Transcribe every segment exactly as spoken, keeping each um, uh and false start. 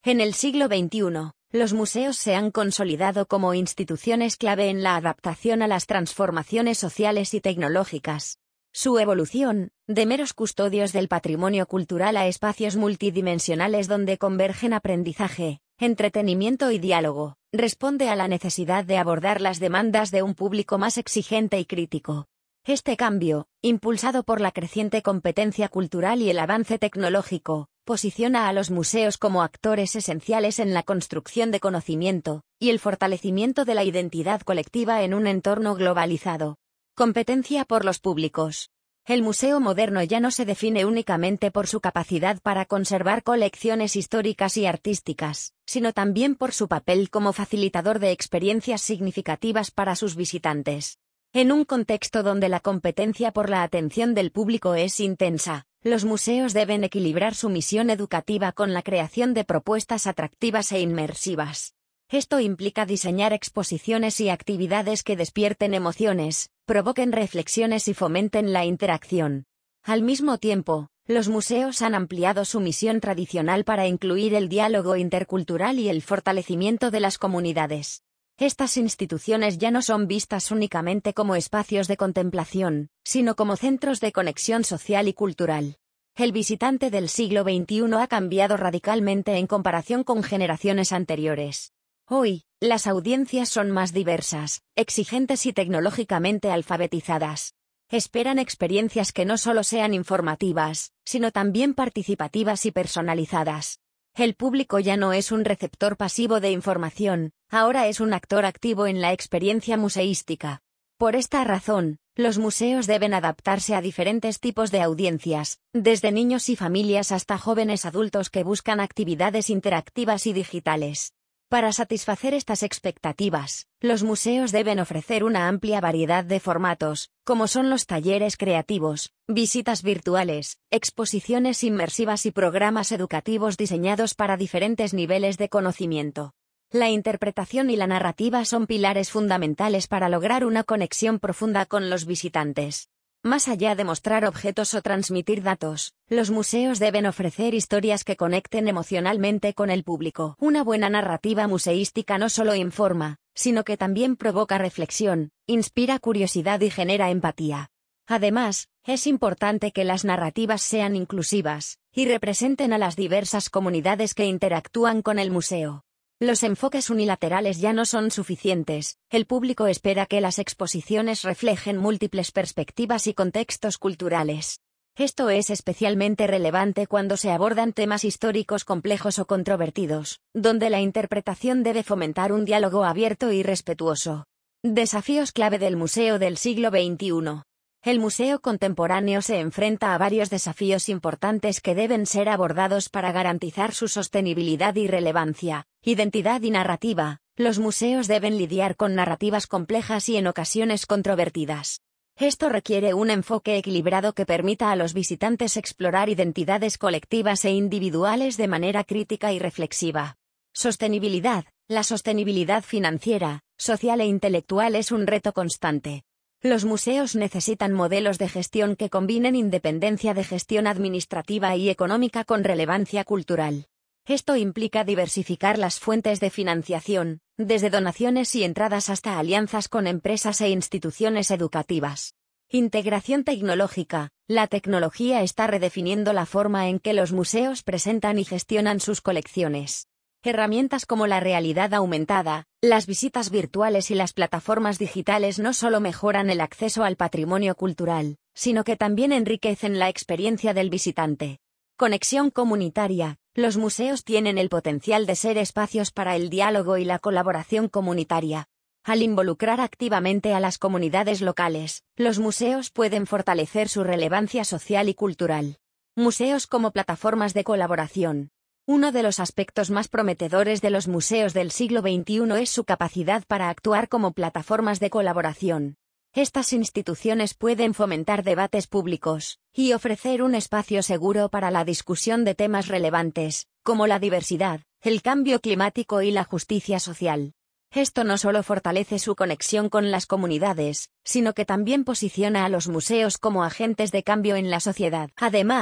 En el siglo veintiuno, los museos se han consolidado como instituciones clave en la adaptación a las transformaciones sociales y tecnológicas. Su evolución, de meros custodios del patrimonio cultural a espacios multidimensionales donde convergen aprendizaje, entretenimiento y diálogo, responde a la necesidad de abordar las demandas de un público más exigente y crítico. Este cambio, impulsado por la creciente competencia cultural y el avance tecnológico, posiciona a los museos como actores esenciales en la construcción de conocimiento y el fortalecimiento de la identidad colectiva en un entorno globalizado. Competencia por los públicos. El museo moderno ya no se define únicamente por su capacidad para conservar colecciones históricas y artísticas, sino también por su papel como facilitador de experiencias significativas para sus visitantes. En un contexto donde la competencia por la atención del público es intensa, los museos deben equilibrar su misión educativa con la creación de propuestas atractivas e inmersivas. Esto implica diseñar exposiciones y actividades que despierten emociones, provoquen reflexiones y fomenten la interacción. Al mismo tiempo, los museos han ampliado su misión tradicional para incluir el diálogo intercultural y el fortalecimiento de las comunidades. Estas instituciones ya no son vistas únicamente como espacios de contemplación, sino como centros de conexión social y cultural. El visitante del siglo veintiuno ha cambiado radicalmente en comparación con generaciones anteriores. Hoy, las audiencias son más diversas, exigentes y tecnológicamente alfabetizadas. Esperan experiencias que no solo sean informativas, sino también participativas y personalizadas. El público ya no es un receptor pasivo de información, ahora es un actor activo en la experiencia museística. Por esta razón, los museos deben adaptarse a diferentes tipos de audiencias, desde niños y familias hasta jóvenes adultos que buscan actividades interactivas y digitales. Para satisfacer estas expectativas, los museos deben ofrecer una amplia variedad de formatos, como son los talleres creativos, visitas virtuales, exposiciones inmersivas y programas educativos diseñados para diferentes niveles de conocimiento. La interpretación y la narrativa son pilares fundamentales para lograr una conexión profunda con los visitantes. Más allá de mostrar objetos o transmitir datos, los museos deben ofrecer historias que conecten emocionalmente con el público. Una buena narrativa museística no solo informa, sino que también provoca reflexión, inspira curiosidad y genera empatía. Además, es importante que las narrativas sean inclusivas y representen a las diversas comunidades que interactúan con el museo. Los enfoques unilaterales ya no son suficientes, el público espera que las exposiciones reflejen múltiples perspectivas y contextos culturales. Esto es especialmente relevante cuando se abordan temas históricos complejos o controvertidos, donde la interpretación debe fomentar un diálogo abierto y respetuoso. Desafíos clave del museo del siglo veintiuno. El museo contemporáneo se enfrenta a varios desafíos importantes que deben ser abordados para garantizar su sostenibilidad y relevancia. Identidad y narrativa. Los museos deben lidiar con narrativas complejas y en ocasiones controvertidas. Esto requiere un enfoque equilibrado que permita a los visitantes explorar identidades colectivas e individuales de manera crítica y reflexiva. Sostenibilidad. La sostenibilidad financiera, social e intelectual es un reto constante. Los museos necesitan modelos de gestión que combinen independencia de gestión administrativa y económica con relevancia cultural. Esto implica diversificar las fuentes de financiación, desde donaciones y entradas hasta alianzas con empresas e instituciones educativas. Integración tecnológica. La tecnología está redefiniendo la forma en que los museos presentan y gestionan sus colecciones. Herramientas como la realidad aumentada, las visitas virtuales y las plataformas digitales no solo mejoran el acceso al patrimonio cultural, sino que también enriquecen la experiencia del visitante. Conexión comunitaria. Los museos tienen el potencial de ser espacios para el diálogo y la colaboración comunitaria. Al involucrar activamente a las comunidades locales, los museos pueden fortalecer su relevancia social y cultural. Museos como plataformas de colaboración. Uno de los aspectos más prometedores de los museos del siglo veintiuno es su capacidad para actuar como plataformas de colaboración. Estas instituciones pueden fomentar debates públicos y ofrecer un espacio seguro para la discusión de temas relevantes, como la diversidad, el cambio climático y la justicia social. Esto no solo fortalece su conexión con las comunidades, sino que también posiciona a los museos como agentes de cambio en la sociedad. Además,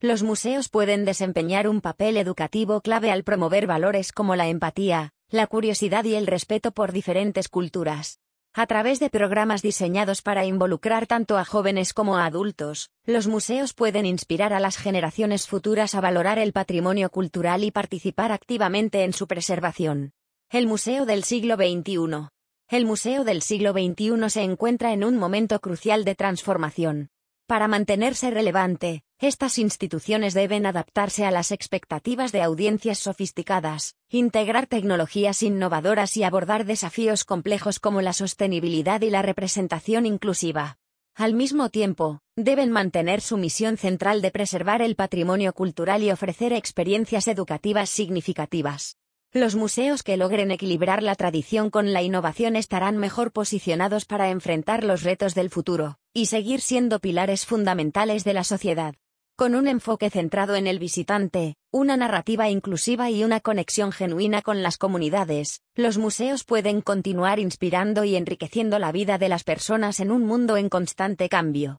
Los museos pueden desempeñar un papel educativo clave al promover valores como la empatía, la curiosidad y el respeto por diferentes culturas. A través de programas diseñados para involucrar tanto a jóvenes como a adultos, los museos pueden inspirar a las generaciones futuras a valorar el patrimonio cultural y participar activamente en su preservación. El Museo del Siglo veintiuno. El Museo del Siglo veintiuno se encuentra en un momento crucial de transformación. Para mantenerse relevante, estas instituciones deben adaptarse a las expectativas de audiencias sofisticadas, integrar tecnologías innovadoras y abordar desafíos complejos como la sostenibilidad y la representación inclusiva. Al mismo tiempo, deben mantener su misión central de preservar el patrimonio cultural y ofrecer experiencias educativas significativas. Los museos que logren equilibrar la tradición con la innovación estarán mejor posicionados para enfrentar los retos del futuro y seguir siendo pilares fundamentales de la sociedad. Con un enfoque centrado en el visitante, una narrativa inclusiva y una conexión genuina con las comunidades, los museos pueden continuar inspirando y enriqueciendo la vida de las personas en un mundo en constante cambio.